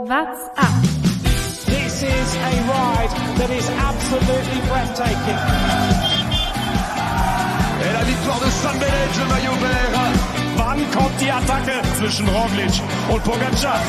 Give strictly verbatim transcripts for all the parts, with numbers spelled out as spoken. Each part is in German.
What's up? This is a ride that is absolutely breathtaking. Et la victoire de San Benedetto, le maillot vert. Wann kommt die Attacke zwischen Roglic und Pogačar?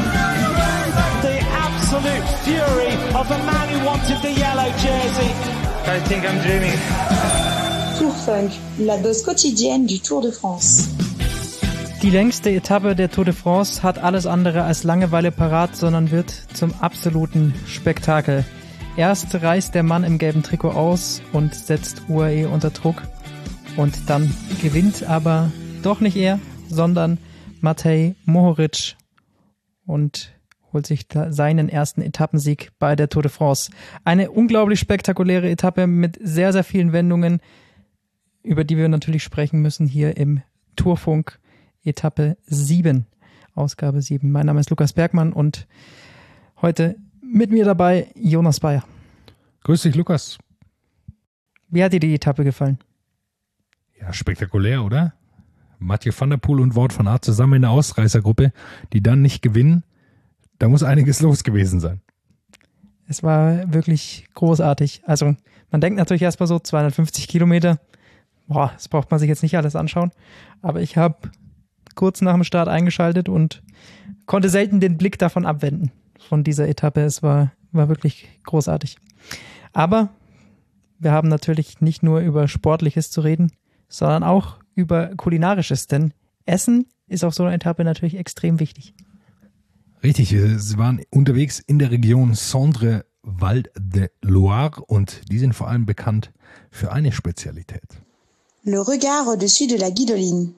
The absolute fury of the man who wanted the yellow jersey. I think I'm dreaming. Tour Funk, la dose quotidienne du Tour de France. Die längste Etappe der Tour de France hat alles andere als Langeweile parat, sondern wird zum absoluten Spektakel. Erst reißt der Mann im gelben Trikot aus und setzt U A E unter Druck. Und dann gewinnt aber doch nicht er, sondern Matej Mohoric und holt sich seinen ersten Etappensieg bei der Tour de France. Eine unglaublich spektakuläre Etappe mit sehr, sehr vielen Wendungen, über die wir natürlich sprechen müssen hier im Tourfunk. Etappe sieben, Ausgabe sieben. Mein Name ist Lukas Bergmann und heute mit mir dabei Jonas Bayer. Grüß dich, Lukas. Wie hat dir die Etappe gefallen? Ja, spektakulär, oder? Mathieu van der Poel und Wout van Aert zusammen in der Ausreißergruppe, die dann nicht gewinnen. Da muss einiges los gewesen sein. Es war wirklich großartig. Also man denkt natürlich erstmal so zweihundertfünfzig Kilometer. Boah, das braucht man sich jetzt nicht alles anschauen. Aber ich habe kurz nach dem Start eingeschaltet und konnte selten den Blick davon abwenden, von dieser Etappe. Es war, war wirklich großartig. Aber wir haben natürlich nicht nur über Sportliches zu reden, sondern auch über Kulinarisches, denn Essen ist auf so einer Etappe natürlich extrem wichtig. Richtig, sie waren unterwegs in der Region Centre-Val de Loire und die sind vor allem bekannt für eine Spezialität. Le regard au-dessus de la Guidoline.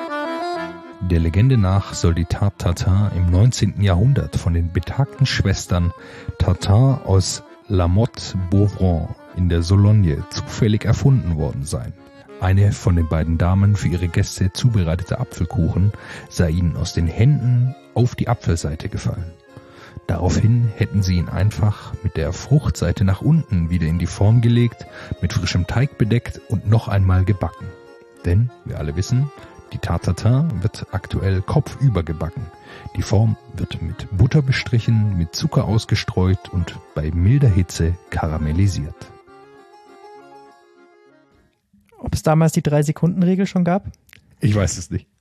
Der Legende nach soll die Tarte Tatin im neunzehnten Jahrhundert von den betagten Schwestern Tatin aus La Motte-Bouvron in der Sologne zufällig erfunden worden sein. Eine von den beiden Damen für ihre Gäste zubereitete Apfelkuchen sei ihnen aus den Händen auf die Apfelseite gefallen. Daraufhin hätten sie ihn einfach mit der Fruchtseite nach unten wieder in die Form gelegt, mit frischem Teig bedeckt und noch einmal gebacken. Denn, wir alle wissen, die Tarte Tatin wird aktuell kopfüber gebacken. Die Form wird mit Butter bestrichen, mit Zucker ausgestreut und bei milder Hitze karamellisiert. Ob es damals die drei-Sekunden-Regel schon gab? Ich weiß es nicht.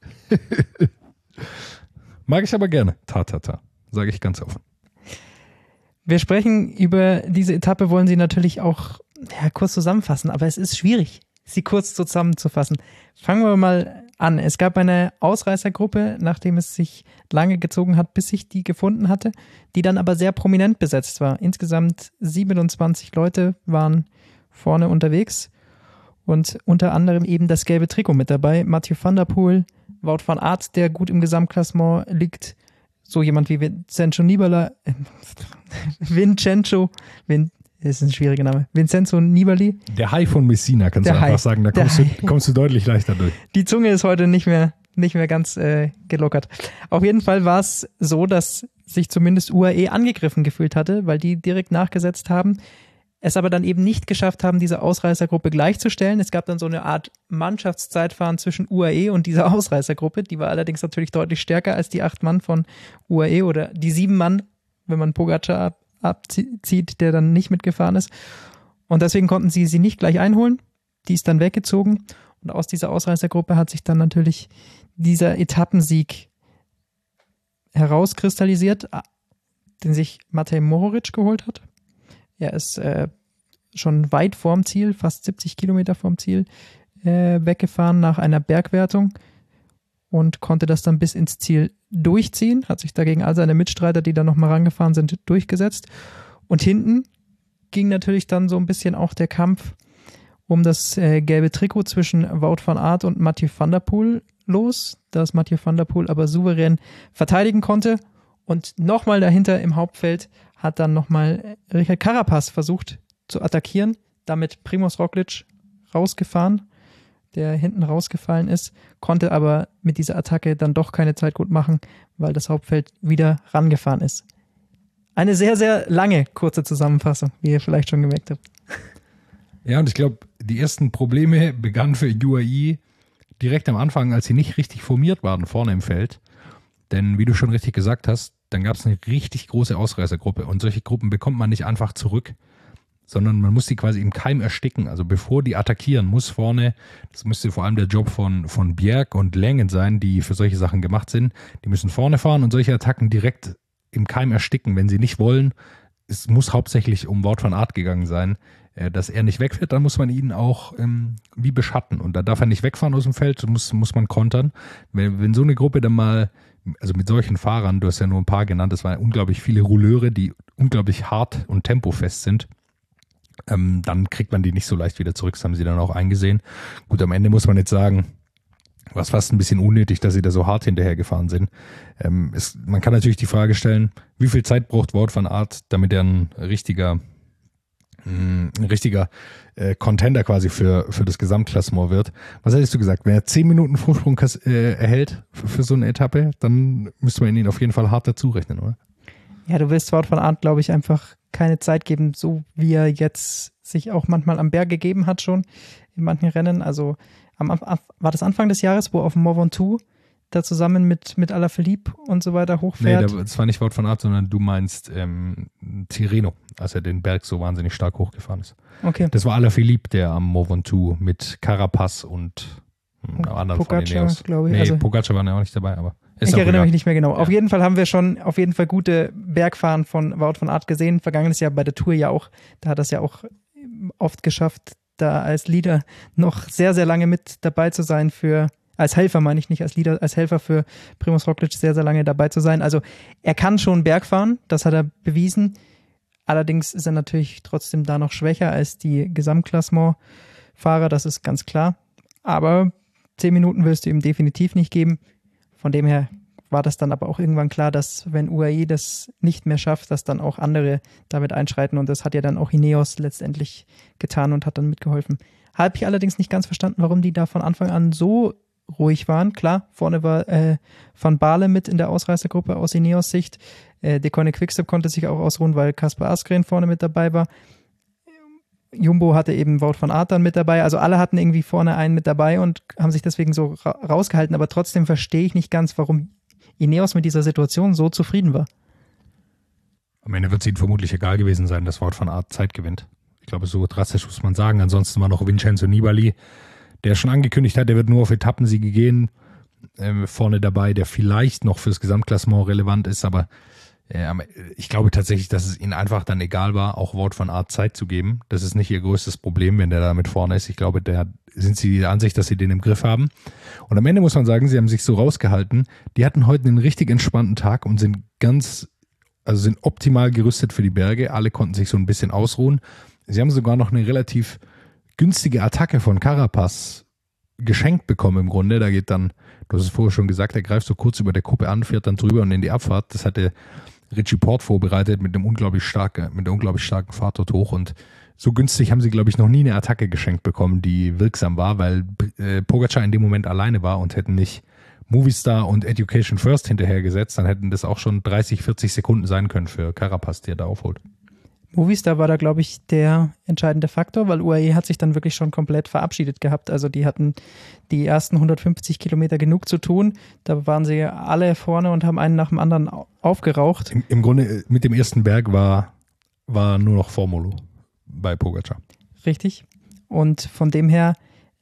Mag ich aber gerne, Tarte Tatin, sage ich ganz offen. Wir sprechen über diese Etappe, wollen sie natürlich auch ja, kurz zusammenfassen, aber es ist schwierig, sie kurz zusammenzufassen. Fangen wir mal an. Es gab eine Ausreißergruppe, nachdem es sich lange gezogen hat, bis sich die gefunden hatte, die dann aber sehr prominent besetzt war. Insgesamt siebenundzwanzig Leute waren vorne unterwegs und unter anderem eben das gelbe Trikot mit dabei. Mathieu van der Poel, Wout van Aert, der gut im Gesamtklassement liegt, so jemand wie Vincenzo Nibali, äh, Vincenzo, Vin, ist ein schwieriger Name, Vincenzo Nibali. Der Hai von Messina, kannst du einfach Hai. sagen, da kommst du, kommst du deutlich leichter durch. Die Zunge ist heute nicht mehr, nicht mehr ganz äh, gelockert. Auf jeden Fall war es so, dass sich zumindest U A E angegriffen gefühlt hatte, weil die direkt nachgesetzt haben, es aber dann eben nicht geschafft haben, diese Ausreißergruppe gleichzustellen. Es gab dann so eine Art Mannschaftszeitfahren zwischen U A E und dieser Ausreißergruppe. Die war allerdings natürlich deutlich stärker als die acht Mann von U A E oder die sieben Mann, wenn man Pogačar ab, abzieht, der dann nicht mitgefahren ist. Und deswegen konnten sie sie nicht gleich einholen. Die ist dann weggezogen. Und aus dieser Ausreißergruppe hat sich dann natürlich dieser Etappensieg herauskristallisiert, den sich Matej Mohoric geholt hat. Er ist äh, schon weit vorm Ziel, fast siebzig Kilometer vorm Ziel, äh, weggefahren nach einer Bergwertung und konnte das dann bis ins Ziel durchziehen, hat sich dagegen all seine Mitstreiter, die da nochmal rangefahren sind, durchgesetzt. Und hinten ging natürlich dann so ein bisschen auch der Kampf um das äh, gelbe Trikot zwischen Wout van Aert und Mathieu van der Poel los, das Mathieu van der Poel aber souverän verteidigen konnte. Und nochmal dahinter im Hauptfeld hat dann nochmal Richard Carapaz versucht zu attackieren, damit Primož Roglič rausgefahren, der hinten rausgefallen ist, konnte aber mit dieser Attacke dann doch keine Zeit gut machen, weil das Hauptfeld wieder rangefahren ist. Eine sehr, sehr lange, kurze Zusammenfassung, wie ihr vielleicht schon gemerkt habt. Ja, und ich glaube, die ersten Probleme begannen für U A E direkt am Anfang, als sie nicht richtig formiert waren vorne im Feld. Denn wie du schon richtig gesagt hast, dann gab es eine richtig große Ausreißergruppe. Und solche Gruppen bekommt man nicht einfach zurück, sondern man muss die quasi im Keim ersticken. Also bevor die attackieren, muss vorne, das müsste vor allem der Job von, von Bjerg und Längen sein, die für solche Sachen gemacht sind. Die müssen vorne fahren und solche Attacken direkt im Keim ersticken, wenn sie nicht wollen. Es muss hauptsächlich um Wout van Aert gegangen sein, dass er nicht wegfährt, dann muss man ihn auch ähm, wie beschatten. Und da darf er nicht wegfahren aus dem Feld, muss, muss man kontern. Wenn, wenn so eine Gruppe dann mal, also mit solchen Fahrern, du hast ja nur ein paar genannt, das waren unglaublich viele Rouleure, die unglaublich hart und tempofest sind, ähm, dann kriegt man die nicht so leicht wieder zurück. Das haben sie dann auch eingesehen. Gut, am Ende muss man jetzt sagen, war es fast ein bisschen unnötig, dass sie da so hart hinterhergefahren sind. Ähm, es, man kann natürlich die Frage stellen, wie viel Zeit braucht Wout van Aert, damit er ein richtiger ein richtiger äh, Contender quasi für, für das Gesamtklassement wird. Was hättest du gesagt? Wenn er zehn Minuten Vorsprung äh, erhält für, für so eine Etappe, dann müsste man ihn auf jeden Fall hart dazu rechnen, oder? Ja, du willst Wout van Aert, glaube ich, einfach keine Zeit geben, so wie er jetzt sich auch manchmal am Berg gegeben hat schon in manchen Rennen. Also am, war das Anfang des Jahres, wo auf dem Mont Ventoux da zusammen mit, mit Alaphilippe und so weiter hochfährt? Nee, das war nicht Wout van Aert, sondern du meinst ähm, Tirreno, als er den Berg so wahnsinnig stark hochgefahren ist. Okay. Das war Alaphilippe, der am Mont Ventoux mit Carapaz und hm, anderen Pogacar, von Ineos. glaube ich. Nee, also, Pogacar war ja auch nicht dabei, aber ist ich erinnere egal. mich nicht mehr genau. Ja. Auf jeden Fall haben wir schon auf jeden Fall gute Bergfahren von Wout van Aert gesehen. Vergangenes Jahr bei der Tour ja auch. Da hat er es ja auch oft geschafft, da als Leader noch sehr, sehr lange mit dabei zu sein für als Helfer meine ich nicht, als Leader, als Helfer für Primož Roglič sehr, sehr lange dabei zu sein. Also er kann schon Berg fahren, das hat er bewiesen. Allerdings ist er natürlich trotzdem da noch schwächer als die Gesamtklassement-Fahrer, das ist ganz klar. Aber zehn Minuten wirst du ihm definitiv nicht geben. Von dem her war das dann aber auch irgendwann klar, dass wenn U A E das nicht mehr schafft, dass dann auch andere damit einschreiten. Und das hat ja dann auch Ineos letztendlich getan und hat dann mitgeholfen. Habe ich allerdings nicht ganz verstanden, warum die da von Anfang an so ruhig waren. Klar, vorne war äh, Van Baarle mit in der Ausreißergruppe aus Ineos Sicht. Äh, De Koning Quickstep konnte sich auch ausruhen, weil Kasper Asgreen vorne mit dabei war. Jumbo hatte eben Wout van Aert dann mit dabei. Also alle hatten irgendwie vorne einen mit dabei und haben sich deswegen so ra- rausgehalten. Aber trotzdem verstehe ich nicht ganz, warum Ineos mit dieser Situation so zufrieden war. Am Ende wird es ihnen vermutlich egal gewesen sein, dass Wout van Aert Zeit gewinnt. Ich glaube, so drastisch muss man sagen. Ansonsten war noch Vincenzo Nibali, der schon angekündigt hat, der wird nur auf Etappensiege gehen, äh, vorne dabei, der vielleicht noch fürs Gesamtklassement relevant ist, aber äh, ich glaube tatsächlich, dass es ihnen einfach dann egal war, auch Wout van Aert Zeit zu geben. Das ist nicht ihr größtes Problem, wenn der da mit vorne ist. Ich glaube, da sind sie der Ansicht, dass sie den im Griff haben. Und am Ende muss man sagen, sie haben sich so rausgehalten. Die hatten heute einen richtig entspannten Tag und sind ganz, also sind optimal gerüstet für die Berge. Alle konnten sich so ein bisschen ausruhen. Sie haben sogar noch eine relativ günstige Attacke von Carapaz geschenkt bekommen im Grunde. Da geht dann, du hast es vorher schon gesagt, er greift so kurz über der Kuppe an, fährt dann drüber und in die Abfahrt. Das hatte Richie Porte vorbereitet mit einem unglaublich starken, mit einer unglaublich starken Fahrt dort hoch. Und so günstig haben sie, glaube ich, noch nie eine Attacke geschenkt bekommen, die wirksam war, weil äh, Pogacar in dem Moment alleine war und hätten nicht Movistar und Education First hinterhergesetzt, dann hätten das auch schon dreißig, vierzig Sekunden sein können für Carapaz, der da aufholt. Movistar war da, glaube ich, der entscheidende Faktor, weil U A E hat sich dann wirklich schon komplett verabschiedet gehabt. Also die hatten die ersten hundertfünfzig Kilometer genug zu tun. Da waren sie alle vorne und haben einen nach dem anderen aufgeraucht. Im, im Grunde mit dem ersten Berg war, war nur noch Formolo bei Pogacar. Richtig. Und von dem her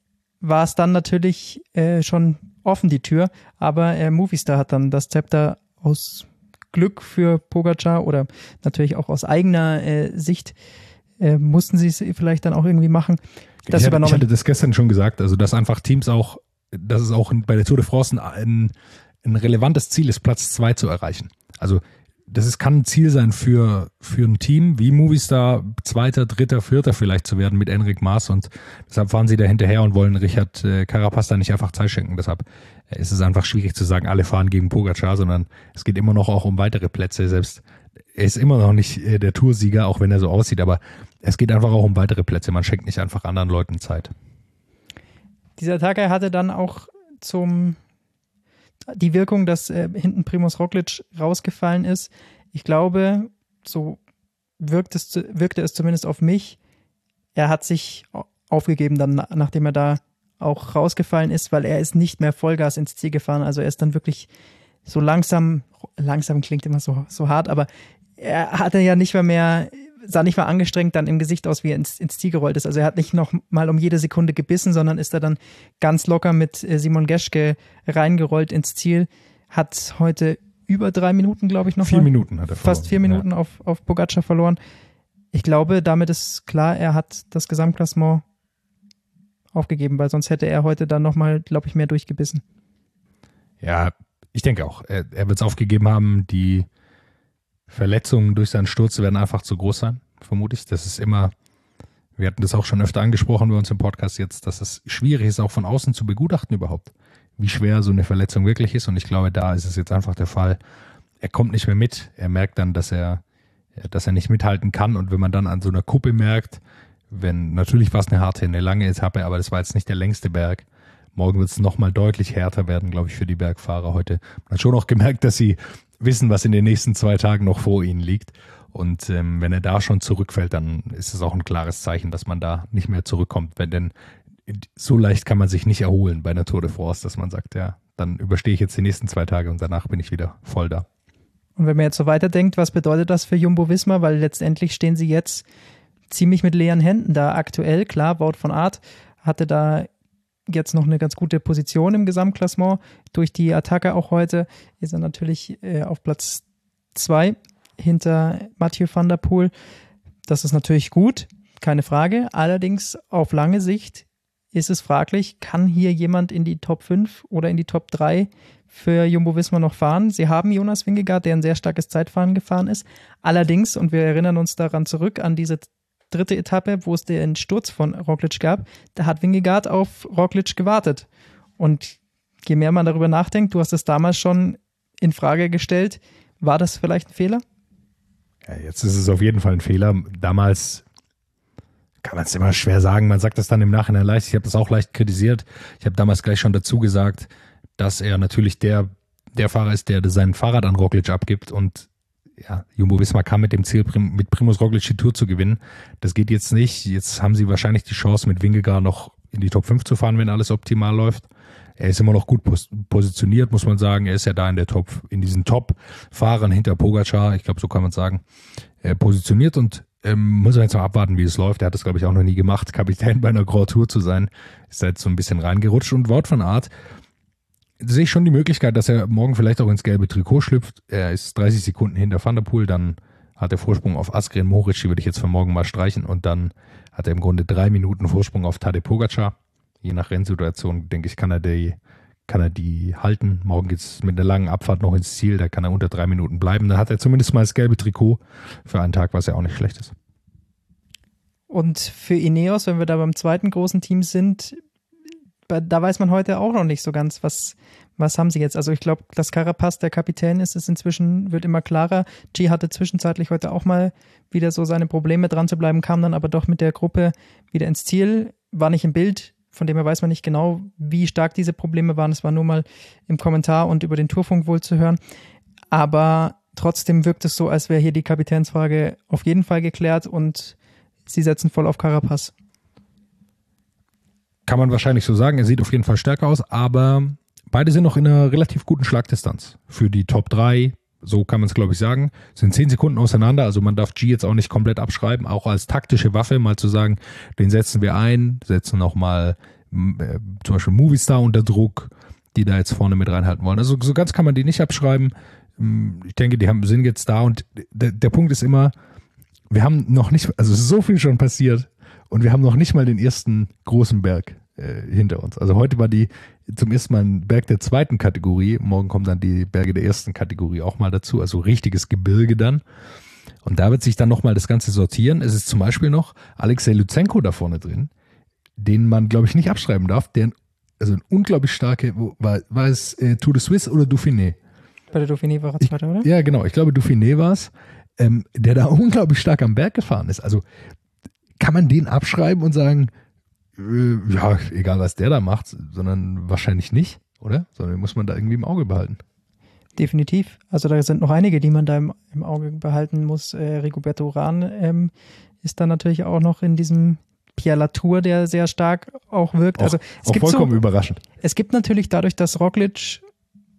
war es dann natürlich äh, schon offen, die Tür. Aber äh, Movistar hat dann das Zepter aus Glück für Pogacar oder natürlich auch aus eigener äh, Sicht äh, mussten sie es vielleicht dann auch irgendwie machen. Das ich, hatte, übernommen. ich hatte das gestern schon gesagt, also dass einfach Teams auch, dass es auch bei der Tour de France ein, ein relevantes Ziel ist, Platz zwei zu erreichen. Also das ist, kann ein Ziel sein für, für ein Team wie Movistar, Zweiter, Dritter, Vierter vielleicht zu werden mit Enric Mas und deshalb fahren sie da hinterher und wollen Richard äh, Carapaz da nicht einfach Zeit schenken. Deshalb äh, ist es einfach schwierig zu sagen, alle fahren gegen Pogacar, sondern es geht immer noch auch um weitere Plätze. Selbst er ist immer noch nicht äh, der Toursieger, auch wenn er so aussieht, aber es geht einfach auch um weitere Plätze. Man schenkt nicht einfach anderen Leuten Zeit. Dieser Tag hatte dann auch zum die Wirkung, dass äh, hinten Primož Roglič rausgefallen ist. Ich glaube, so wirkt es, wirkte es zumindest auf mich. Er hat sich aufgegeben, dann nachdem er da auch rausgefallen ist, weil er ist nicht mehr Vollgas ins Ziel gefahren. Also er ist dann wirklich so langsam, langsam klingt immer so, so hart, aber er hatte ja nicht mehr mehr, sah nicht mal angestrengt dann im Gesicht aus, wie er ins, ins Ziel gerollt ist. Also er hat nicht noch mal um jede Sekunde gebissen, sondern ist da dann ganz locker mit Simon Geschke reingerollt ins Ziel. Hat heute über drei Minuten, glaube ich, noch. Vier Minuten hat er verloren. Fast vier Minuten ja. auf, auf Pogacar verloren. Ich glaube, damit ist klar, er hat das Gesamtklassement aufgegeben, weil sonst hätte er heute dann nochmal, glaube ich, mehr durchgebissen. Ja, ich denke auch. Er, er wird es aufgegeben haben. Die Verletzungen durch seinen Sturz werden einfach zu groß sein, vermute ich. Das ist immer, wir hatten das auch schon öfter angesprochen bei uns im Podcast jetzt, dass es schwierig ist, auch von außen zu begutachten überhaupt, wie schwer so eine Verletzung wirklich ist. Und ich glaube, da ist es jetzt einfach der Fall, er kommt nicht mehr mit. Er merkt dann, dass er dass er nicht mithalten kann. Und wenn man dann an so einer Kuppe merkt, wenn, natürlich war es eine harte, eine lange Etappe, aber das war jetzt nicht der längste Berg. Morgen wird es nochmal deutlich härter werden, glaube ich, für die Bergfahrer heute. Man hat schon auch gemerkt, dass sie wissen, was in den nächsten zwei Tagen noch vor ihnen liegt. Und ähm, wenn er da schon zurückfällt, dann ist es auch ein klares Zeichen, dass man da nicht mehr zurückkommt. Wenn denn so leicht kann man sich nicht erholen bei einer Tour de France, dass man sagt, ja, dann überstehe ich jetzt die nächsten zwei Tage und danach bin ich wieder voll da. Und wenn man jetzt so weiterdenkt, was bedeutet das für Jumbo-Visma? Weil letztendlich stehen sie jetzt ziemlich mit leeren Händen da aktuell. Klar, Wout van Aert hatte da jetzt noch eine ganz gute Position im Gesamtklassement. Durch die Attacke auch heute ist er natürlich äh, auf Platz zwei hinter Mathieu van der Poel. Das ist natürlich gut, keine Frage. Allerdings auf lange Sicht ist es fraglich, kann hier jemand in die Top fünf oder in die Top drei für Jumbo-Visma noch fahren? Sie haben Jonas Vingegaard, der ein sehr starkes Zeitfahren gefahren ist. Allerdings, und wir erinnern uns daran zurück, an diese dritte Etappe, wo es den Sturz von Roglic gab, da hat Vingegaard auf Roglic gewartet. Und je mehr man darüber nachdenkt, du hast es damals schon in Frage gestellt, war das vielleicht ein Fehler? Ja, jetzt ist es auf jeden Fall ein Fehler. Damals kann man es immer schwer sagen. Man sagt das dann im Nachhinein leicht. Ich habe das auch leicht kritisiert. Ich habe damals gleich schon dazu gesagt, dass er natürlich der, der Fahrer ist, der sein Fahrrad an Roglic abgibt. Und ja, Jumbo-Visma kam mit dem Ziel, mit Primož Roglic die Tour zu gewinnen. Das geht jetzt nicht. Jetzt haben sie wahrscheinlich die Chance, mit Vingegaard noch in die Top fünf zu fahren, wenn alles optimal läuft. Er ist immer noch gut pos- positioniert, muss man sagen. Er ist ja da in der Top, in diesen Top-Fahrern hinter Pogacar, ich glaube, so kann man sagen, äh, positioniert und ähm, muss man jetzt mal abwarten, wie es läuft. Er hat das, glaube ich, auch noch nie gemacht, Kapitän bei einer Grand Tour zu sein. Ist da jetzt so ein bisschen reingerutscht. Und Wout van Aert, sehe ich schon die Möglichkeit, dass er morgen vielleicht auch ins gelbe Trikot schlüpft. Er ist dreißig Sekunden hinter Van der Poel, dann hat er Vorsprung auf Asgreen Mohoric, die würde ich jetzt für morgen mal streichen, und dann hat er im Grunde drei Minuten Vorsprung auf Tadej Pogacar. Je nach Rennsituation, denke ich, kann er die, kann er die halten. Morgen geht es mit einer langen Abfahrt noch ins Ziel, da kann er unter drei Minuten bleiben. Dann hat er zumindest mal das gelbe Trikot für einen Tag, was ja auch nicht schlecht ist. Und für Ineos, wenn wir da beim zweiten großen Team sind, da weiß man heute auch noch nicht so ganz, was, was haben sie jetzt. Also ich glaube, dass Carapaz der Kapitän ist, ist inzwischen, wird immer klarer. G hatte zwischenzeitlich heute auch mal wieder so seine Probleme dran zu bleiben, kam dann aber doch mit der Gruppe wieder ins Ziel, war nicht im Bild, von dem her weiß man nicht genau, wie stark diese Probleme waren. Es war nur mal im Kommentar und über den Tourfunk wohl zu hören. Aber trotzdem wirkt es so, als wäre hier die Kapitänsfrage auf jeden Fall geklärt und sie setzen voll auf Carapaz. Kann man wahrscheinlich so sagen. Er sieht auf jeden Fall stärker aus, aber beide sind noch in einer relativ guten Schlagdistanz. Für die Top drei, so kann man es glaube ich sagen, sind zehn Sekunden auseinander. Also man darf G jetzt auch nicht komplett abschreiben, auch als taktische Waffe mal zu sagen, den setzen wir ein, setzen nochmal äh, zum Beispiel Movistar unter Druck, die da jetzt vorne mit reinhalten wollen. Also so ganz kann man die nicht abschreiben. Ich denke, die haben, sind jetzt da und der, der Punkt ist immer, wir haben noch nicht, also es ist so viel schon passiert, und wir haben noch nicht mal den ersten großen Berg äh, hinter uns. Also heute war die zum ersten Mal ein Berg der zweiten Kategorie. Morgen kommen dann die Berge der ersten Kategorie auch mal dazu. Also richtiges Gebirge dann. Und da wird sich dann nochmal das Ganze sortieren. Es ist zum Beispiel noch Alexei Lutsenko da vorne drin, den man, glaube ich, nicht abschreiben darf. Der, also ein unglaublich starke, wo, war, war es äh, Tour de Suisse oder Dauphiné? Bei der Dauphiné war er Zweiter, oder? Ja, genau. Ich glaube, Dauphiné war es. Ähm, der da unglaublich stark am Berg gefahren ist. Also kann man den abschreiben und sagen, äh, ja, egal was der da macht, sondern wahrscheinlich nicht, oder? Sondern muss man da irgendwie im Auge behalten. Definitiv. Also da sind noch einige, die man da im, im Auge behalten muss. Äh, Rigoberto Urán ähm, ist dann natürlich auch noch in diesem Pierre Latour, der sehr stark auch wirkt. Auch, also es auch gibt vollkommen so, überraschend. Es gibt natürlich dadurch, dass Roglic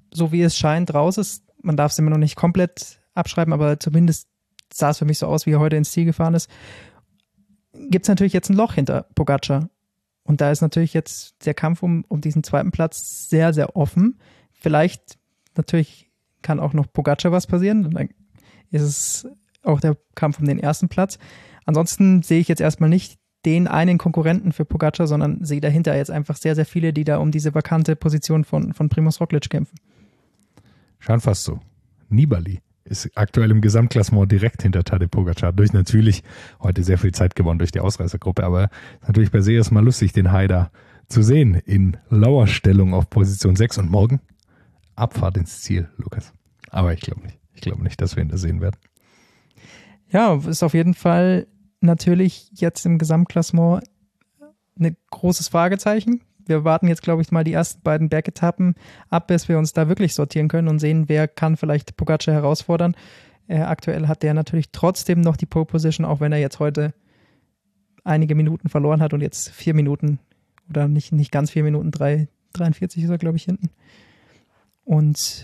so wie es scheint, raus ist. Man darf es immer noch nicht komplett abschreiben, aber zumindest sah es für mich so aus, wie er heute ins Ziel gefahren ist. Gibt es natürlich jetzt ein Loch hinter Pogacar. Und da ist natürlich jetzt der Kampf um, um diesen zweiten Platz sehr, sehr offen. Vielleicht, natürlich kann auch noch Pogacar was passieren. Dann ist es auch der Kampf um den ersten Platz. Ansonsten sehe ich jetzt erstmal nicht den einen Konkurrenten für Pogacar, sondern sehe dahinter jetzt einfach sehr, sehr viele, die da um diese vakante Position von, von Primož Roglič kämpfen. Schon fast so. Nibali ist aktuell im Gesamtklassement direkt hinter Tadej Pogacar. Durch natürlich heute sehr viel Zeit gewonnen durch die Ausreißergruppe, aber natürlich bei Sears mal lustig, den Haider zu sehen in Lauerstellung auf Position sechs und morgen Abfahrt ins Ziel, Lukas. Aber ich glaube nicht. Ich glaube nicht, dass wir ihn da sehen werden. Ja, ist auf jeden Fall natürlich jetzt im Gesamtklassement ein großes Fragezeichen. Wir warten jetzt, glaube ich, mal die ersten beiden Bergetappen ab, bis wir uns da wirklich sortieren können und sehen, wer kann vielleicht Pogacar herausfordern. Äh, aktuell hat der natürlich trotzdem noch die Pole Position, auch wenn er jetzt heute einige Minuten verloren hat und jetzt vier Minuten oder nicht, nicht ganz vier Minuten, drei, dreiundvierzig ist er, glaube ich, hinten. Und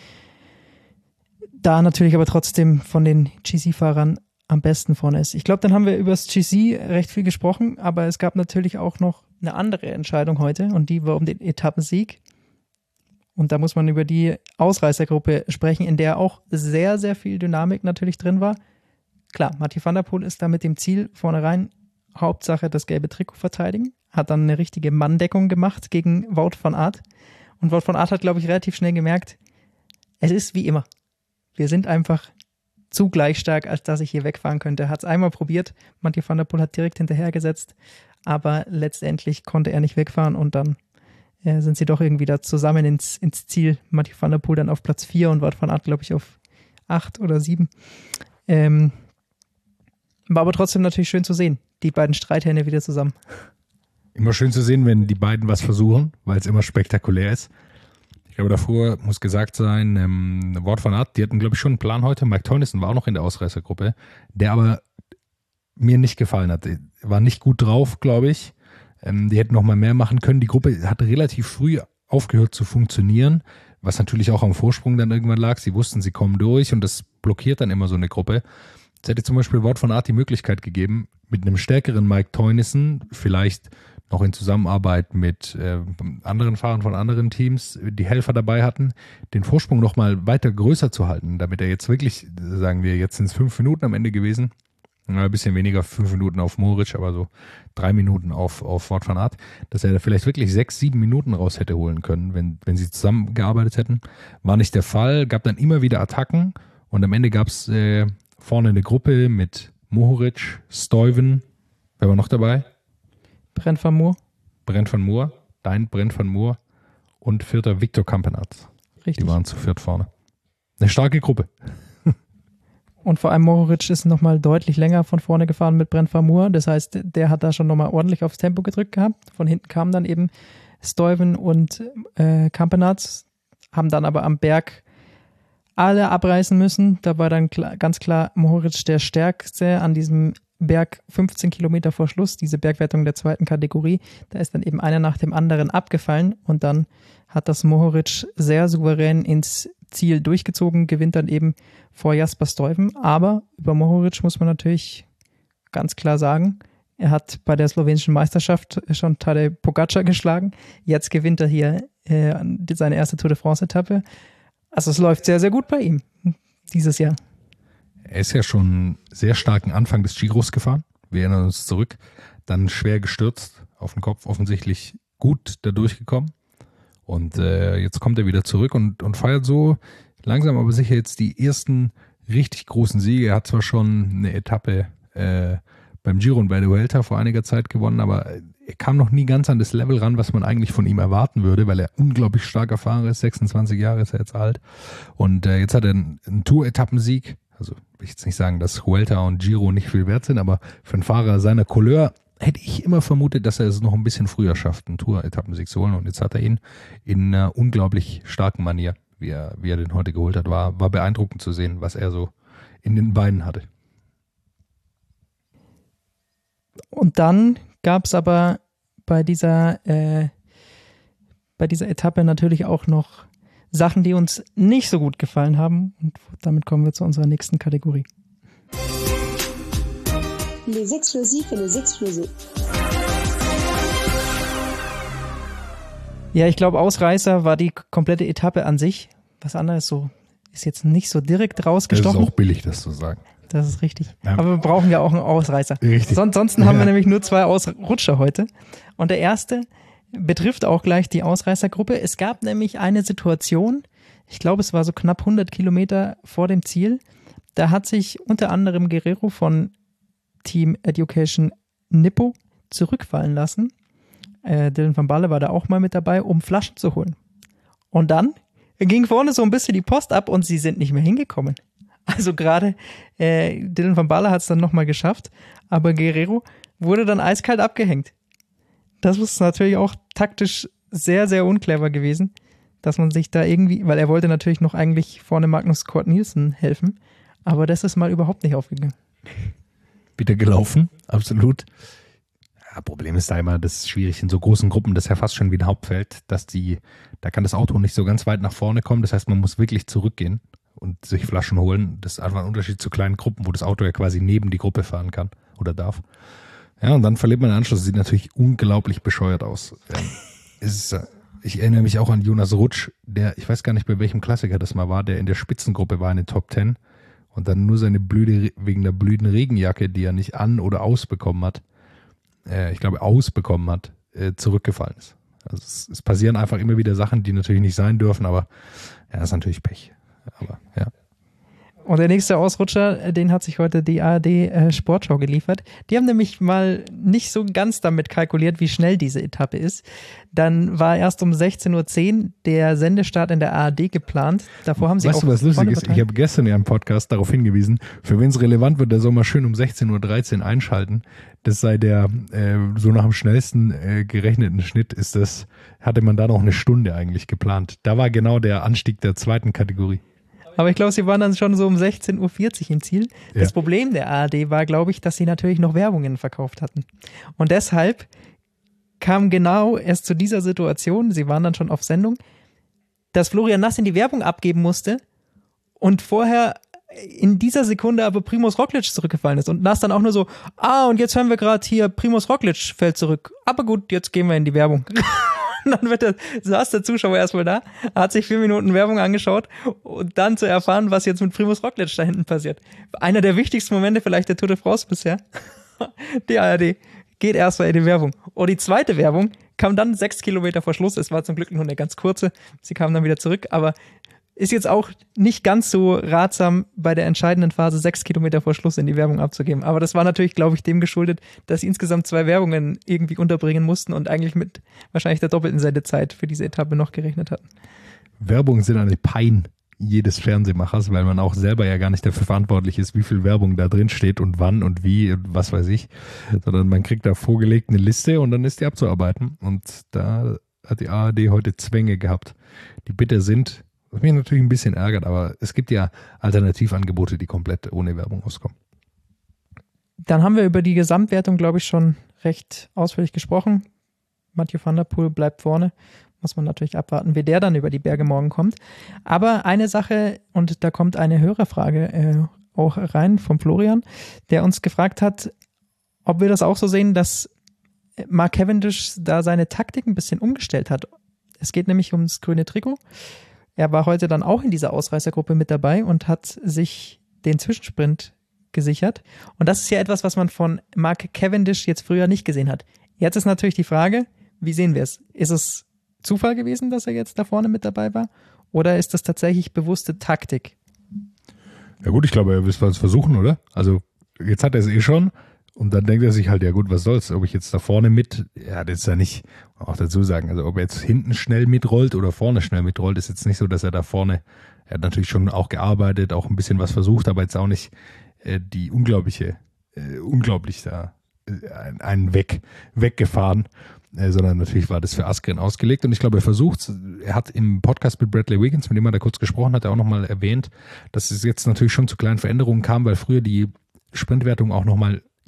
da natürlich aber trotzdem von den G C-Fahrern am besten vorne ist. Ich glaube, dann haben wir über das G C recht viel gesprochen, aber es gab natürlich auch noch eine andere Entscheidung heute und die war um den Etappensieg. Und da muss man über die Ausreißergruppe sprechen, in der auch sehr, sehr viel Dynamik natürlich drin war. Klar, Mathieu van der Poel ist da mit dem Ziel vornherein Hauptsache das gelbe Trikot verteidigen, hat dann eine richtige Manndeckung gemacht gegen Wout van Aert. Und Wout van Aert hat, glaube ich, relativ schnell gemerkt, es ist wie immer. Wir sind einfach zu gleich stark, als dass ich hier wegfahren könnte. Hat es einmal probiert, Mathieu van der Poel hat direkt hinterhergesetzt, aber letztendlich konnte er nicht wegfahren und dann äh, sind sie doch irgendwie da zusammen ins, ins Ziel. Mathieu van der Poel dann auf Platz vier und Wout van Aert, glaube ich, auf acht oder sieben. Ähm, war aber trotzdem natürlich schön zu sehen, die beiden Streithähne wieder zusammen. Immer schön zu sehen, wenn die beiden was versuchen, weil es immer spektakulär ist. Ich glaube, davor muss gesagt sein, ähm, Wout van Aert, die hatten, glaube ich, schon einen Plan heute. Mike Teunissen war auch noch in der Ausreißergruppe, der aber mir nicht gefallen hat. War nicht gut drauf, glaube ich. Ähm, die hätten noch mal mehr machen können. Die Gruppe hat relativ früh aufgehört zu funktionieren, was natürlich auch am Vorsprung dann irgendwann lag. Sie wussten, sie kommen durch und das blockiert dann immer so eine Gruppe. Es hätte zum Beispiel Wout van Aert die Möglichkeit gegeben, mit einem stärkeren Mike Teunissen, vielleicht noch in Zusammenarbeit mit äh, anderen Fahrern von anderen Teams, die Helfer dabei hatten, den Vorsprung noch mal weiter größer zu halten, damit er jetzt wirklich, sagen wir, jetzt sind es fünf Minuten am Ende gewesen, ein bisschen weniger, fünf Minuten auf Mohoric, aber so drei Minuten auf, auf Wout van Aert, dass er da vielleicht wirklich sechs, sieben Minuten raus hätte holen können, wenn, wenn sie zusammengearbeitet hätten. War nicht der Fall, gab dann immer wieder Attacken und am Ende gab es äh, vorne eine Gruppe mit Mohoric, Stuyven, wer war noch dabei? Brent van Moer. Brent van Moer, dein Brent van Moer und vierter Victor Campenaerts. Richtig. Die waren zu viert vorne. Eine starke Gruppe. Und vor allem Mohoric ist nochmal deutlich länger von vorne gefahren mit Brent van Moer. Das heißt, der hat da schon nochmal ordentlich aufs Tempo gedrückt gehabt. Von hinten kamen dann eben Stuyven und äh, Campenaerts, haben dann aber am Berg alle abreißen müssen. Da war dann klar, ganz klar Mohoric der Stärkste an diesem Berg fünfzehn Kilometer vor Schluss, diese Bergwertung der zweiten Kategorie. Da ist dann eben einer nach dem anderen abgefallen und dann hat das Mohoric sehr souverän ins Ziel durchgezogen, gewinnt dann eben vor Jasper Stuyven. Aber über Mohoric muss man natürlich ganz klar sagen, er hat bei der slowenischen Meisterschaft schon Tadej Pogacar geschlagen. Jetzt gewinnt er hier äh, seine erste Tour de France-Etappe. Also es läuft sehr, sehr gut bei ihm dieses Jahr. Er ist ja schon sehr starken Anfang des Giros gefahren. Wir erinnern uns zurück. Dann schwer gestürzt auf den Kopf, offensichtlich gut da durchgekommen. Und äh, jetzt kommt er wieder zurück und, und feiert so langsam aber sicher jetzt die ersten richtig großen Siege. Er hat zwar schon eine Etappe äh, beim Giro und bei der Vuelta vor einiger Zeit gewonnen, aber er kam noch nie ganz an das Level ran, was man eigentlich von ihm erwarten würde, weil er unglaublich starker Fahrer ist. sechsundzwanzig Jahre ist er jetzt alt. Und äh, jetzt hat er einen, einen Tour-Etappensieg. Also will ich jetzt nicht sagen, dass Vuelta und Giro nicht viel wert sind, aber für einen Fahrer seiner Couleur hätte ich immer vermutet, dass er es noch ein bisschen früher schafft, einen Tour-Etappensieg zu holen. Und jetzt hat er ihn in einer unglaublich starken Manier, wie er, wie er den heute geholt hat. War, war beeindruckend zu sehen, was er so in den Beinen hatte. Und dann gab es aber bei dieser, äh, bei dieser Etappe natürlich auch noch Sachen, die uns nicht so gut gefallen haben. Und damit kommen wir zu unserer nächsten Kategorie. Les explosifs et les explosés. Ja, ich glaube, Ausreißer war die komplette Etappe an sich. Was anderes so ist jetzt nicht so direkt rausgestochen. Das ist auch billig, das zu sagen. Das ist richtig. Ja. Aber wir brauchen ja auch einen Ausreißer. Richtig. Son- Ansonsten haben Ja. wir nämlich nur zwei Ausrutscher heute. Und der erste betrifft auch gleich die Ausreißergruppe. Es gab nämlich eine Situation, ich glaube, es war so knapp hundert Kilometer vor dem Ziel. Da hat sich unter anderem Guerrero von Team Education Nippo zurückfallen lassen. Äh, Dylan van Baarle war da auch mal mit dabei, um Flaschen zu holen. Und dann ging vorne so ein bisschen die Post ab und sie sind nicht mehr hingekommen. Also gerade äh, Dylan van Baarle hat es dann nochmal geschafft, aber Guerrero wurde dann eiskalt abgehängt. Das ist natürlich auch taktisch sehr, sehr unclever gewesen, dass man sich da irgendwie, weil er wollte natürlich noch eigentlich vorne Magnus Cort Nielsen helfen, aber das ist mal überhaupt nicht aufgegangen. Bitter gelaufen, absolut. Ja, Problem ist da immer, das ist schwierig in so großen Gruppen, das ist ja fast schon wie ein Hauptfeld, dass die, da kann das Auto nicht so ganz weit nach vorne kommen, das heißt, man muss wirklich zurückgehen und sich Flaschen holen. Das ist einfach ein Unterschied zu kleinen Gruppen, wo das Auto ja quasi neben die Gruppe fahren kann oder darf. Ja, und dann verliert man den Anschluss. Das sieht natürlich unglaublich bescheuert aus. Ähm, ist, ich erinnere mich auch an Jonas Rutsch, der, ich weiß gar nicht, bei welchem Klassiker das mal war, der in der Spitzengruppe war in den Top Ten und dann nur seine blöde, wegen der blöden Regenjacke, die er nicht an- oder ausbekommen hat, äh, ich glaube ausbekommen hat, äh, zurückgefallen ist. Also es, es passieren einfach immer wieder Sachen, die natürlich nicht sein dürfen, aber ja, das ist natürlich Pech. Aber ja. Und der nächste Ausrutscher, den hat sich heute die A R D äh, Sportschau geliefert. Die haben nämlich mal nicht so ganz damit kalkuliert, wie schnell diese Etappe ist. Dann war erst um sechzehn Uhr zehn der Sendestart in der A R D geplant. Davor haben sie weißt auch du, was lustig ist? verteilt. Ich habe gestern ja im Podcast darauf hingewiesen, für wen es relevant wird, der soll mal schön um sechzehn Uhr dreizehn einschalten. Das sei der, äh, so nach dem schnellsten äh, gerechneten Schnitt ist das, hatte man da noch eine Stunde eigentlich geplant. Da war genau der Anstieg der zweiten Kategorie. Aber ich glaube, sie waren dann schon so um sechzehn Uhr vierzig im Ziel. Das Ja. Problem der A R D war, glaube ich, dass sie natürlich noch Werbungen verkauft hatten. Und deshalb kam genau erst zu dieser Situation, sie waren dann schon auf Sendung, dass Florian Nass in die Werbung abgeben musste und vorher in dieser Sekunde aber Primož Roglič zurückgefallen ist. Und Nass dann auch nur so, ah, und jetzt hören wir gerade hier, Primož Roglič fällt zurück. Aber gut, jetzt gehen wir in die Werbung. Und dann wird der, saß der Zuschauer erstmal da, hat sich vier Minuten Werbung angeschaut und dann zu erfahren, was jetzt mit Primož Roglič da hinten passiert. Einer der wichtigsten Momente vielleicht der Tour de France bisher. Die A R D geht erstmal in die Werbung. Und die zweite Werbung kam dann sechs Kilometer vor Schluss. Es war zum Glück nur eine ganz kurze. Sie kamen dann wieder zurück, aber ist jetzt auch nicht ganz so ratsam, bei der entscheidenden Phase sechs Kilometer vor Schluss in die Werbung abzugeben. Aber das war natürlich, glaube ich, dem geschuldet, dass sie insgesamt zwei Werbungen irgendwie unterbringen mussten und eigentlich mit wahrscheinlich der doppelten Sendezeit für diese Etappe noch gerechnet hatten. Werbung sind eine Pein jedes Fernsehmachers, weil man auch selber ja gar nicht dafür verantwortlich ist, wie viel Werbung da drin steht und wann und wie und was weiß ich, sondern man kriegt da vorgelegt eine Liste und dann ist die abzuarbeiten. Und da hat die A R D heute Zwänge gehabt, die bitter sind. Was mich natürlich ein bisschen ärgert, aber es gibt ja Alternativangebote, die komplett ohne Werbung auskommen. Dann haben wir über die Gesamtwertung, glaube ich, schon recht ausführlich gesprochen. Mathieu van der Poel bleibt vorne. Muss man natürlich abwarten, wie der dann über die Berge morgen kommt. Aber eine Sache, und da kommt eine Hörerfrage äh, auch rein vom Florian, der uns gefragt hat, ob wir das auch so sehen, dass Mark Cavendish da seine Taktik ein bisschen umgestellt hat. Es geht nämlich ums grüne Trikot. Er war heute dann auch in dieser Ausreißergruppe mit dabei und hat sich den Zwischensprint gesichert. Und das ist ja etwas, was man von Mark Cavendish jetzt früher nicht gesehen hat. Jetzt ist natürlich die Frage, wie sehen wir es? Ist es Zufall gewesen, dass er jetzt da vorne mit dabei war? Oder ist das tatsächlich bewusste Taktik? Ja gut, ich glaube, er will es versuchen, oder? Also jetzt hat er es eh schon. Und dann denkt er sich halt, ja gut, was soll's, ob ich jetzt da vorne mit, ja, das ist ja nicht, auch dazu sagen, also ob er jetzt hinten schnell mitrollt oder vorne schnell mitrollt, ist jetzt nicht so, dass er da vorne, er hat natürlich schon auch gearbeitet, auch ein bisschen was versucht, aber jetzt auch nicht äh, die unglaubliche, äh, unglaublich da äh, einen weg, weggefahren, äh, sondern natürlich war das für Asgreen ausgelegt und ich glaube, er versucht, er hat im Podcast mit Bradley Wiggins, mit dem er da kurz gesprochen hat, er auch nochmal erwähnt, dass es jetzt natürlich schon zu kleinen Veränderungen kam, weil früher die Sprintwertung auch nochmal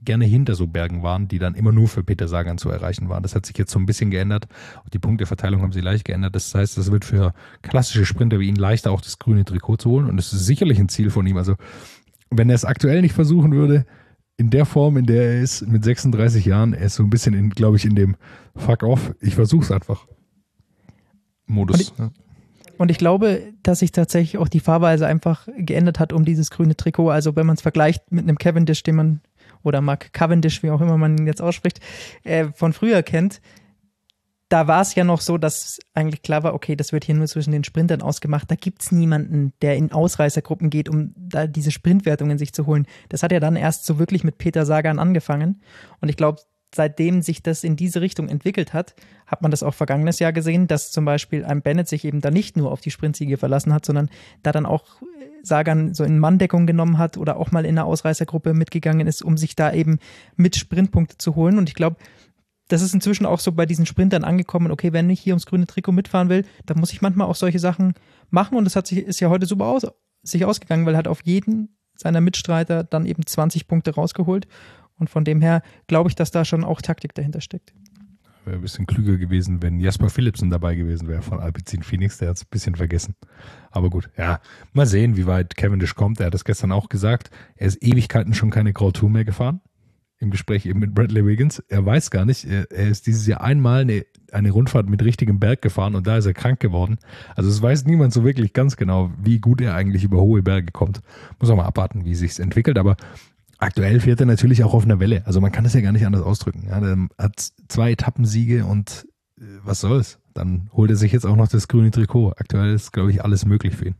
gerne hinter so Bergen waren, die dann immer nur für Peter Sagan zu erreichen waren. Das hat sich jetzt so ein bisschen geändert. Auch die Punkteverteilung haben sie leicht geändert. Das heißt, es wird für klassische Sprinter wie ihn leichter, auch das grüne Trikot zu holen. Und das ist sicherlich ein Ziel von ihm. Also wenn er es aktuell nicht versuchen würde, in der Form, in der er ist, mit sechsunddreißig Jahren, er ist so ein bisschen, in, glaube ich, in dem Fuck off, ich versuch's einfach Modus. Und ich, und ich glaube, dass sich tatsächlich auch die Fahrweise einfach geändert hat um dieses grüne Trikot. Also wenn man es vergleicht mit einem Cavendish, den man, oder Mark Cavendish, wie auch immer man ihn jetzt ausspricht, äh, von früher kennt, da war es ja noch so, dass eigentlich klar war, okay, das wird hier nur zwischen den Sprintern ausgemacht. Da gibt's niemanden, der in Ausreißergruppen geht, um da diese Sprintwertungen sich zu holen. Das hat ja dann erst so wirklich mit Peter Sagan angefangen. Und ich glaube, seitdem sich das in diese Richtung entwickelt hat, hat man das auch vergangenes Jahr gesehen, dass zum Beispiel ein Bennett sich eben da nicht nur auf die Sprintsiege verlassen hat, sondern da dann auch Sagan so in Manndeckung genommen hat oder auch mal in einer Ausreißergruppe mitgegangen ist, um sich da eben mit Sprintpunkte zu holen. Und ich glaube, das ist inzwischen auch so bei diesen Sprintern angekommen, okay, wenn ich hier ums grüne Trikot mitfahren will, dann muss ich manchmal auch solche Sachen machen und das hat sich, ist ja heute super aus, sich ausgegangen, weil er hat auf jeden seiner Mitstreiter dann eben zwanzig Punkte rausgeholt und von dem her glaube ich, dass da schon auch Taktik dahinter steckt. Wäre ein bisschen klüger gewesen, wenn Jasper Philipsen dabei gewesen wäre von Alpecin Phoenix, der hat es ein bisschen vergessen. Aber gut, ja, mal sehen, wie weit Cavendish kommt, er hat das gestern auch gesagt, er ist Ewigkeiten schon keine Grand Tour mehr gefahren. Im Gespräch eben mit Bradley Wiggins. Er weiß gar nicht, er, er ist dieses Jahr einmal eine, eine Rundfahrt mit richtigem Berg gefahren und da ist er krank geworden. Also es weiß niemand so wirklich ganz genau, wie gut er eigentlich über hohe Berge kommt. Muss auch mal abwarten, wie sich's entwickelt, aber aktuell fährt er natürlich auch auf einer Welle. Also man kann das ja gar nicht anders ausdrücken. Ja, er hat zwei Etappensiege und äh, was soll's? Dann holt er sich jetzt auch noch das grüne Trikot. Aktuell ist, glaube ich, alles möglich für ihn.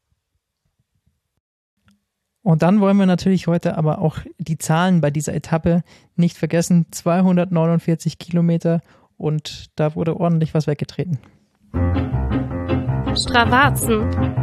Und dann wollen wir natürlich heute aber auch die Zahlen bei dieser Etappe nicht vergessen. zweihundertneunundvierzig Kilometer und da wurde ordentlich was weggetreten. Stravazen.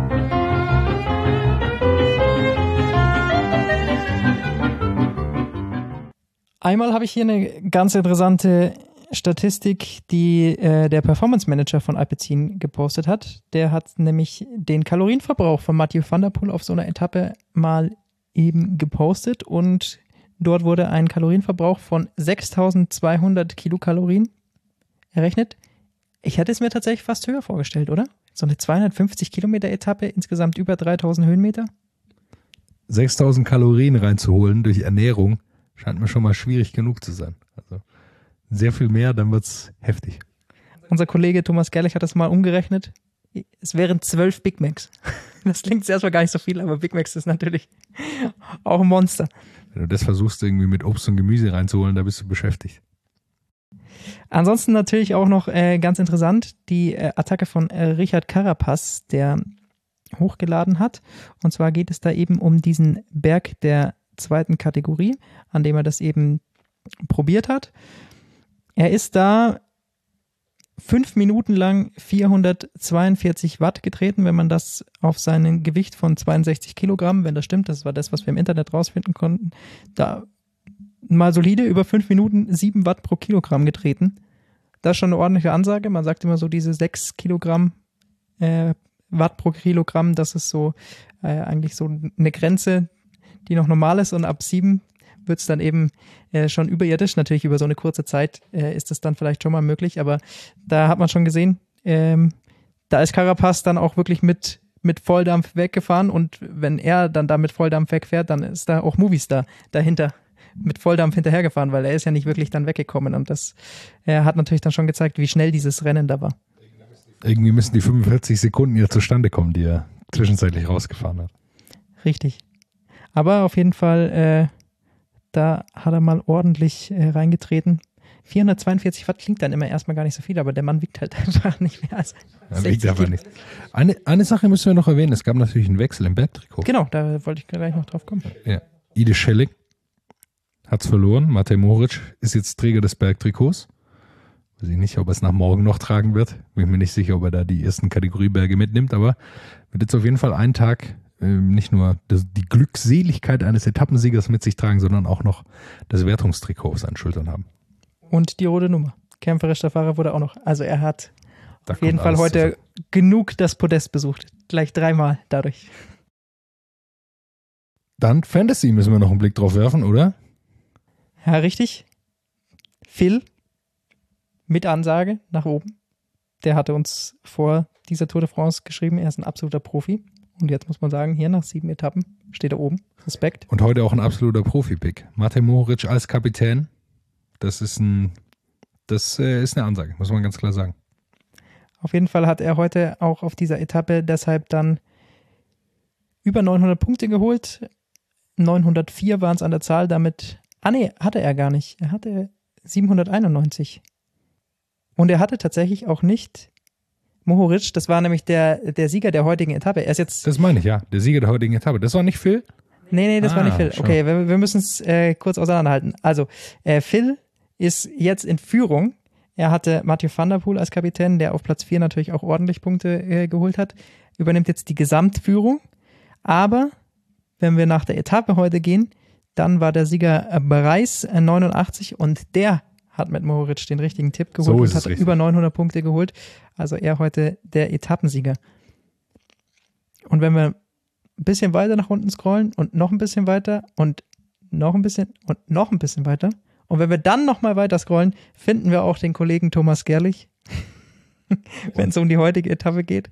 Einmal habe ich hier eine ganz interessante Statistik, die äh, der Performance Manager von Alpecin gepostet hat. Der hat nämlich den Kalorienverbrauch von Mathieu van der Poel auf so einer Etappe mal eben gepostet und dort wurde ein Kalorienverbrauch von sechstausendzweihundert Kilokalorien errechnet. Ich hätte es mir tatsächlich fast höher vorgestellt, oder? So eine zweihundertfünfzig Kilometer Etappe, insgesamt über dreitausend Höhenmeter. sechstausend Kalorien reinzuholen durch Ernährung scheint mir schon mal schwierig genug zu sein. Also sehr viel mehr, dann wird's heftig. Unser Kollege Thomas Gerlich hat das mal umgerechnet. Es wären zwölf Big Macs. Das klingt erstmal gar nicht so viel, aber Big Macs ist natürlich auch ein Monster. Wenn du das versuchst, irgendwie mit Obst und Gemüse reinzuholen, da bist du beschäftigt. Ansonsten natürlich auch noch äh, ganz interessant, die äh, Attacke von äh, Richard Carapaz, der hochgeladen hat. Und zwar geht es da eben um diesen Berg der zweiten Kategorie, an dem er das eben probiert hat. Er ist da fünf Minuten lang vierhundertzweiundvierzig Watt getreten, wenn man das auf sein Gewicht von zweiundsechzig Kilogramm, wenn das stimmt, das war das, was wir im Internet rausfinden konnten, da mal solide über fünf Minuten sieben Watt pro Kilogramm getreten. Das ist schon eine ordentliche Ansage. Man sagt immer so diese sechs Kilogramm äh, Watt pro Kilogramm, das ist so äh, eigentlich so eine Grenze, die noch normal ist und ab sieben wird es dann eben äh, schon überirdisch. Natürlich über so eine kurze Zeit äh, ist das dann vielleicht schon mal möglich, aber da hat man schon gesehen, ähm, da ist Carapaz dann auch wirklich mit, mit Volldampf weggefahren und wenn er dann da mit Volldampf wegfährt, dann ist da auch Movistar dahinter mit Volldampf hinterhergefahren, weil er ist ja nicht wirklich dann weggekommen und das er hat natürlich dann schon gezeigt, wie schnell dieses Rennen da war. Irgendwie müssen die fünfundvierzig Sekunden ja zustande kommen, die er zwischenzeitlich rausgefahren hat. Richtig. Aber auf jeden Fall, äh, da hat er mal ordentlich äh, reingetreten. vierhundertzweiundvierzig Watt klingt dann immer erstmal gar nicht so viel, aber der Mann wiegt halt einfach nicht mehr als Er wiegt einfach nicht. Eine, eine Sache müssen wir noch erwähnen, es gab natürlich einen Wechsel im Bergtrikot. Genau, da wollte ich gleich noch drauf kommen. Ja. Ide Schelling hat's verloren. Matej Mohoric ist jetzt Träger des Bergtrikots. Weiß ich nicht, ob er es nach morgen noch tragen wird. Bin mir nicht sicher, ob er da die ersten Kategorieberge mitnimmt, aber wird jetzt auf jeden Fall einen Tag äh, nicht nur das, die Glückseligkeit eines Etappensiegers mit sich tragen, sondern auch noch das Wertungstrikot auf seinen Schultern haben. Und die rote Nummer. Kämpferischer Fahrer wurde auch noch. Also er hat Da auf jeden Fall heute zusammen. genug das Podest besucht. Gleich dreimal dadurch. Dann Fantasy müssen wir noch einen Blick drauf werfen, oder? Ja, richtig. Phil mit Ansage nach oben. Der hatte uns vor dieser Tour de France geschrieben, er ist ein absoluter Profi. Und jetzt muss man sagen, hier nach sieben Etappen steht er oben. Respekt. Und heute auch ein absoluter Profi-Pick. Matej Mohoric als Kapitän, das ist ein, das äh, ist eine Ansage, muss man ganz klar sagen. Auf jeden Fall hat er heute auch auf dieser Etappe deshalb dann über neunhundert Punkte geholt. neunhundertvier waren es an der Zahl, damit, ah nee, hatte er gar nicht. Er hatte siebenhunderteinundneunzig. Und er hatte tatsächlich auch nicht Mohoric, das war nämlich der, der Sieger der heutigen Etappe. Er ist jetzt. Das meine ich, ja. Der Sieger der heutigen Etappe. Das war nicht Phil? Nee, nee, das ah, war nicht Phil. Schau. Okay, wir, wir müssen es äh, kurz auseinanderhalten. Also, äh, Phil ist jetzt in Führung. Er hatte Mathieu van der Poel als Kapitän, der auf Platz vier natürlich auch ordentlich Punkte äh, geholt hat. Übernimmt jetzt die Gesamtführung. Aber wenn wir nach der Etappe heute gehen, dann war der Sieger äh, Bereis äh, neunundachtzig und der hat mit Mohoric den richtigen Tipp geholt So und ist hat es richtig. über neunhundert Punkte geholt. Also er heute der Etappensieger. Und wenn wir ein bisschen weiter nach unten scrollen und noch ein bisschen weiter und noch ein bisschen und noch ein bisschen weiter und wenn wir dann noch mal weiter scrollen, finden wir auch den Kollegen Thomas Gerlich, wenn es um die heutige Etappe geht.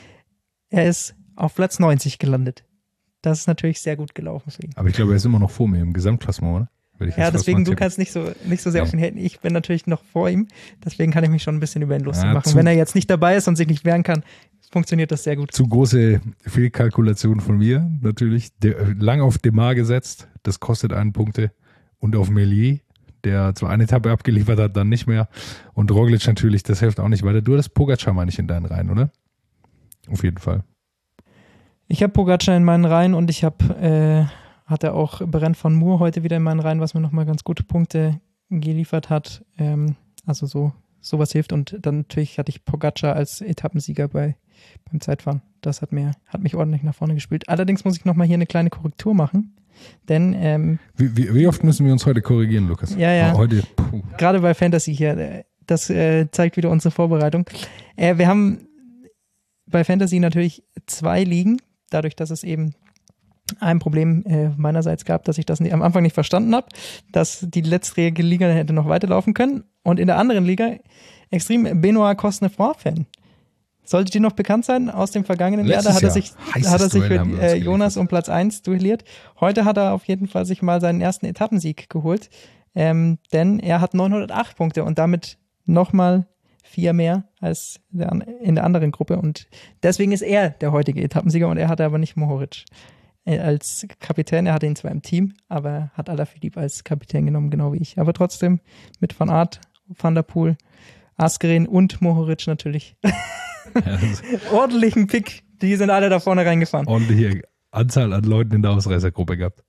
Er ist auf Platz neunzig gelandet. Das ist natürlich sehr gut gelaufen für ihn. Aber ich glaube, er ist immer noch vor mir im Gesamtklassement, oder? Ich Ja, jetzt deswegen, mal du tippen. kannst nicht so, nicht so sehr Ja. auf ihn haten. Ich bin natürlich noch vor ihm, deswegen kann ich mich schon ein bisschen über ihn lustig Ja, machen. zu- Wenn er jetzt nicht dabei ist und sich nicht wehren kann, funktioniert das sehr gut. Zu große Fehlkalkulation von mir, natürlich. Der, lang auf Demar gesetzt, das kostet einen Punkte. Und auf Melier, der zwar eine Etappe abgeliefert hat, dann nicht mehr. Und Roglic natürlich, das hilft auch nicht weiter. Du hattest Pogacar, meine ich, in deinen Reihen, oder? Auf jeden Fall. Ich habe Pogacar in meinen Reihen und ich habe, äh, hatte auch Brent van Moer heute wieder in meinen Reihen, was mir nochmal ganz gute Punkte geliefert hat. Ähm, also so, sowas hilft. Und dann natürlich hatte ich Pogacar als Etappensieger bei, beim Zeitfahren. Das hat mir, hat mich ordentlich nach vorne gespielt. Allerdings muss ich nochmal hier eine kleine Korrektur machen. Denn ähm, Wie, wie, wie oft müssen wir uns heute korrigieren, Lukas? Ja, ja. Heute, puh. gerade bei Fantasy hier, äh, das äh, zeigt wieder unsere Vorbereitung. Äh, wir haben bei Fantasy natürlich zwei Ligen, dadurch, dass es eben ein Problem äh, meinerseits gab, dass ich das nicht, am Anfang nicht verstanden habe, dass die letztjährige Liga hätte noch weiterlaufen können. Und in der anderen Liga extrem Benoit Cosnefroid-Fan. Sollte dir noch bekannt sein aus dem vergangenen Letztes Jahr? Da hat er Jahr. sich, Heißes hat er sich Duell haben mit wir uns äh, Jonas geliefert. um Platz eins duelliert. Heute hat er auf jeden Fall sich mal seinen ersten Etappensieg geholt, ähm, denn er hat neunhundertacht Punkte und damit nochmal vier mehr als der, an- in der anderen Gruppe. Und deswegen ist er der heutige Etappensieger und er hatte aber nicht Mohoric äh, als Kapitän. Er hatte ihn zwar im Team, aber hat Alaphilippe als Kapitän genommen, genau wie ich. Aber trotzdem mit Van Aert, Van der Poel, Asgreen und Mohoric natürlich. Ja, das ist Ordentlichen Pick. Die sind alle da vorne reingefahren. ordentliche Anzahl an Leuten in der Ausreißergruppe gehabt.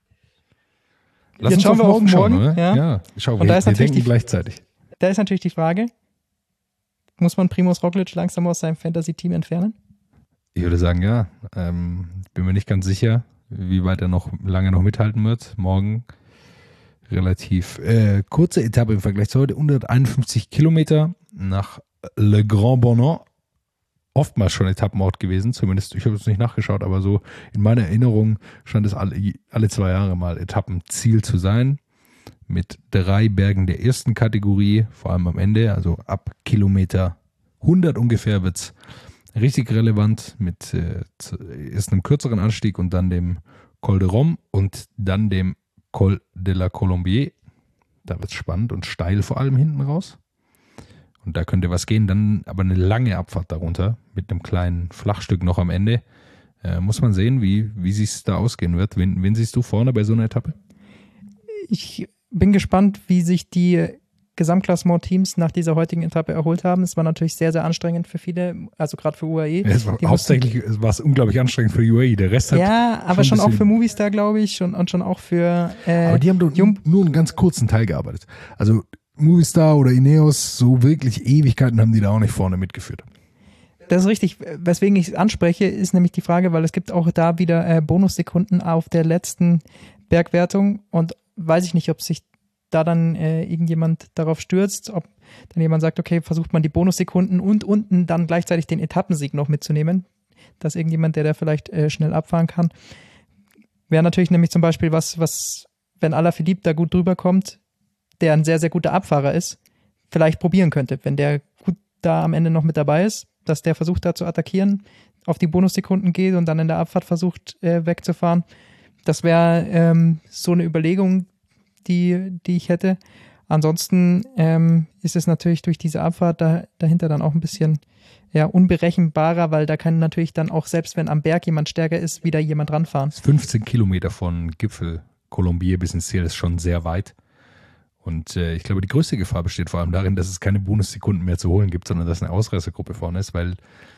Lass Jetzt uns schauen auf wir auf morgen schauen, morgen, oder? ja. Ja, schau, Und wir, da ist wir natürlich denken die- gleichzeitig. Da ist natürlich die Frage, muss man Primož Roglic langsam aus seinem Fantasy-Team entfernen? Ich würde sagen, ja. Ähm, bin mir nicht ganz sicher, wie weit er noch lange noch mithalten wird. Morgen relativ äh, kurze Etappe im Vergleich zu heute. hunderteinundfünfzig Kilometer nach Le Grand Bornand. Oftmals schon Etappenort gewesen, zumindest, ich habe es nicht nachgeschaut, aber so in meiner Erinnerung scheint es alle, alle zwei Jahre mal Etappenziel zu sein. Mit drei Bergen der ersten Kategorie, vor allem am Ende, also ab Kilometer hundert ungefähr wird es richtig relevant mit äh, zu- erst einem kürzeren Anstieg und dann dem Col de Rome und dann dem Col de la Colombier. Da wird es spannend und steil vor allem hinten raus. Und da könnte was gehen, dann aber eine lange Abfahrt darunter mit einem kleinen Flachstück noch am Ende. Äh, muss man sehen, wie, wie es da ausgehen wird. Wen, wen siehst du vorne bei so einer Etappe? Ich bin gespannt, wie sich die Gesamtklassement-Teams nach dieser heutigen Etappe erholt haben. Es war natürlich sehr, sehr anstrengend für viele, also gerade für U A E. Es war Die hauptsächlich es war es unglaublich anstrengend für U A E. Der Rest hat. Ja, aber schon schon ein auch bisschen- für Movistar, glaube ich, schon, und schon auch für äh, Aber die haben doch Jump. nur einen ganz kurzen Teil gearbeitet. Also Movistar oder Ineos, so wirklich Ewigkeiten haben die da auch nicht vorne mitgeführt. Das ist richtig. Weswegen ich es anspreche, ist nämlich die Frage, weil es gibt auch da wieder äh, Bonussekunden auf der letzten Bergwertung und weiß ich nicht, ob sich da dann äh, irgendjemand darauf stürzt, ob dann jemand sagt, okay, versucht man die Bonussekunden und unten dann gleichzeitig den Etappensieg noch mitzunehmen, dass irgendjemand, der da vielleicht äh, schnell abfahren kann, wäre natürlich nämlich zum Beispiel was, was wenn Alaphilippe da gut drüber kommt, der ein sehr, sehr guter Abfahrer ist, vielleicht probieren könnte, wenn der gut da am Ende noch mit dabei ist, dass der versucht da zu attackieren, auf die Bonussekunden geht und dann in der Abfahrt versucht äh, wegzufahren. Das wäre ähm, so eine Überlegung, die, die ich hätte. Ansonsten ähm, ist es natürlich durch diese Abfahrt da, dahinter dann auch ein bisschen ja, unberechenbarer, weil da kann natürlich dann auch, selbst wenn am Berg jemand stärker ist, wieder jemand ranfahren. fünfzehn Kilometer von Gipfel Colombier bis ins Ziel ist schon sehr weit. Und äh, ich glaube, die größte Gefahr besteht vor allem darin, dass es keine Bonussekunden mehr zu holen gibt, sondern dass eine Ausreißergruppe vorne ist, weil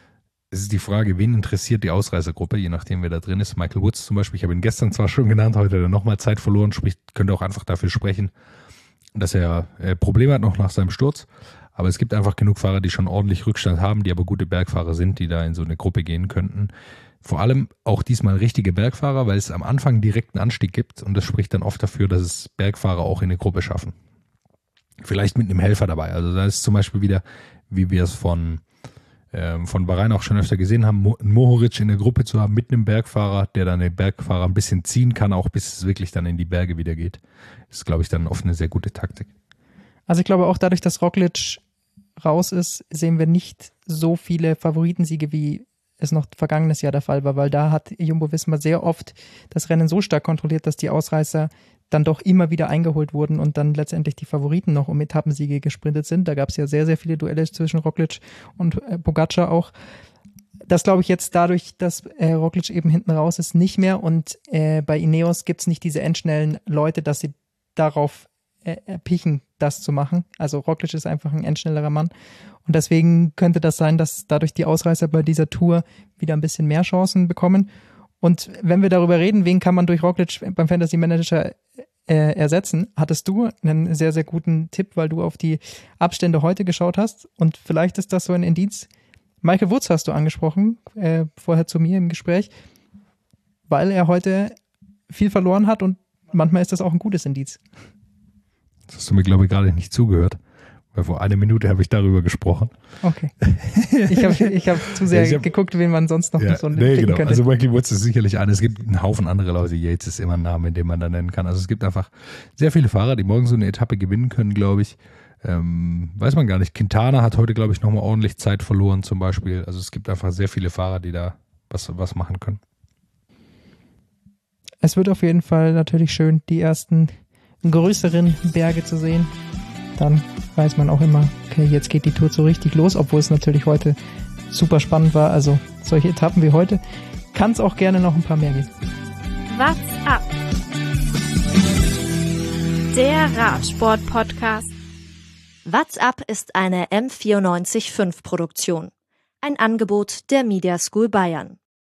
es ist die Frage, wen interessiert die Ausreißergruppe, je nachdem, wer da drin ist. Michael Woods zum Beispiel, ich habe ihn gestern zwar schon genannt, heute hat er nochmal Zeit verloren, sprich, könnte auch einfach dafür sprechen, dass er äh, Probleme hat noch nach seinem Sturz. Aber es gibt einfach genug Fahrer, die schon ordentlich Rückstand haben, die aber gute Bergfahrer sind, die da in so eine Gruppe gehen könnten. Vor allem auch diesmal richtige Bergfahrer, weil es am Anfang direkt einen Anstieg gibt und das spricht dann oft dafür, dass es Bergfahrer auch in eine Gruppe schaffen. Vielleicht mit einem Helfer dabei. Also da ist zum Beispiel wieder, wie wir es von, ähm, von Bahrain auch schon öfter gesehen haben, Mo- Mohoric in der Gruppe zu haben mit einem Bergfahrer, der dann den Bergfahrer ein bisschen ziehen kann, auch bis es wirklich dann in die Berge wieder geht. Das ist, glaube ich, dann oft eine sehr gute Taktik. Also ich glaube auch dadurch, dass Roglic raus ist, sehen wir nicht so viele Favoritensiege, wie es noch vergangenes Jahr der Fall war, weil da hat Jumbo-Visma sehr oft das Rennen so stark kontrolliert, dass die Ausreißer dann doch immer wieder eingeholt wurden und dann letztendlich die Favoriten noch um Etappensiege gesprintet sind. Da gab es ja sehr, sehr viele Duelle zwischen Roglic und äh, Pogačar auch. Das glaube ich jetzt dadurch, dass äh, Roglic eben hinten raus ist, nicht mehr und äh, bei Ineos gibt es nicht diese endschnellen Leute, dass sie darauf äh, erpichen, das zu machen. Also Roglic ist einfach ein endschnellerer Mann und deswegen könnte das sein, dass dadurch die Ausreißer bei dieser Tour wieder ein bisschen mehr Chancen bekommen. Und wenn wir darüber reden, wen kann man durch Roglic beim Fantasy Manager äh, ersetzen, hattest du einen sehr, sehr guten Tipp, weil du auf die Abstände heute geschaut hast und vielleicht ist das so ein Indiz. Michael Woods hast du angesprochen, äh, vorher zu mir im Gespräch, weil er heute viel verloren hat und manchmal ist das auch ein gutes Indiz. Das hast du mir, glaube ich, gerade nicht zugehört, weil vor einer Minute habe ich darüber gesprochen. Okay. Ich habe ich hab zu sehr ja, hab, geguckt, wen man sonst noch ja, so nee, genau. könnte. Also Michael Woods ist sicherlich einer. Es gibt einen Haufen andere Leute. Yates ist immer ein Name, den man da nennen kann. Also es gibt einfach sehr viele Fahrer, die morgen so eine Etappe gewinnen können, glaube ich. Ähm, weiß man gar nicht. Quintana hat heute, glaube ich, nochmal ordentlich Zeit verloren zum Beispiel. Also es gibt einfach sehr viele Fahrer, die da was, was machen können. Es wird auf jeden Fall natürlich schön, die ersten größeren Berge zu sehen. Dann weiß man auch immer, okay, jetzt geht die Tour so richtig los, obwohl es natürlich heute super spannend war. Also solche Etappen wie heute kann es auch gerne noch ein paar mehr geben. What's up? Der Radsport-Podcast. What's up ist eine M vierundneunzig Komma fünf Produktion. Ein Angebot der Media School Bayern.